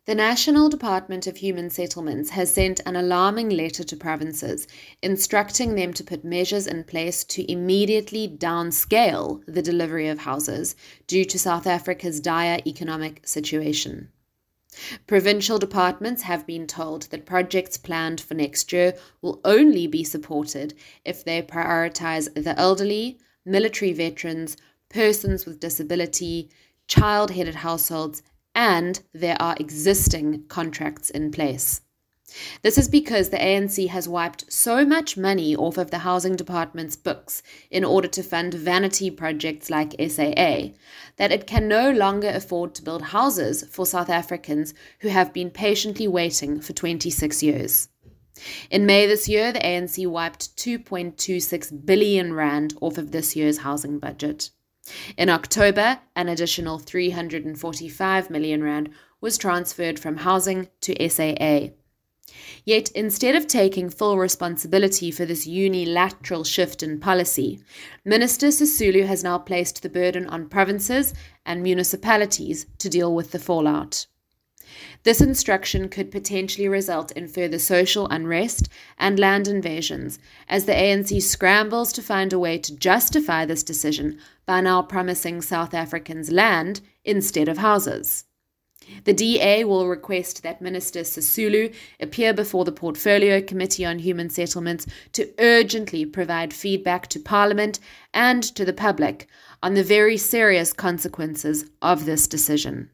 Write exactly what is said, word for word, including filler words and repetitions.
The National Department of Human Settlements has sent an alarming letter to provinces, instructing them to put measures in place to immediately downscale the delivery of houses due to South Africa's dire economic situation. Provincial departments have been told that projects planned for next year will only be supported if they prioritise the elderly, military veterans, persons with disability, child-headed households, and there are existing contracts in place. This is because the A N C has wiped so much money off of the Housing Department's books in order to fund vanity projects like S A A, that it can no longer afford to build houses for South Africans who have been patiently waiting for twenty-six years. In May this year, the A N C wiped two point two six billion rand off of this year's housing budget. In October, an additional three hundred forty-five million rand was transferred from housing to S A A. Yet, instead of taking full responsibility for this unilateral shift in policy, Minister Sisulu has now placed the burden on provinces and municipalities to deal with the fallout. This instruction could potentially result in further social unrest and land invasions, as the A N C scrambles to find a way to justify this decision by now promising South Africans land instead of houses. The D A will request that Minister Sisulu appear before the Portfolio Committee on Human Settlements to urgently provide feedback to Parliament and to the public on the very serious consequences of this decision.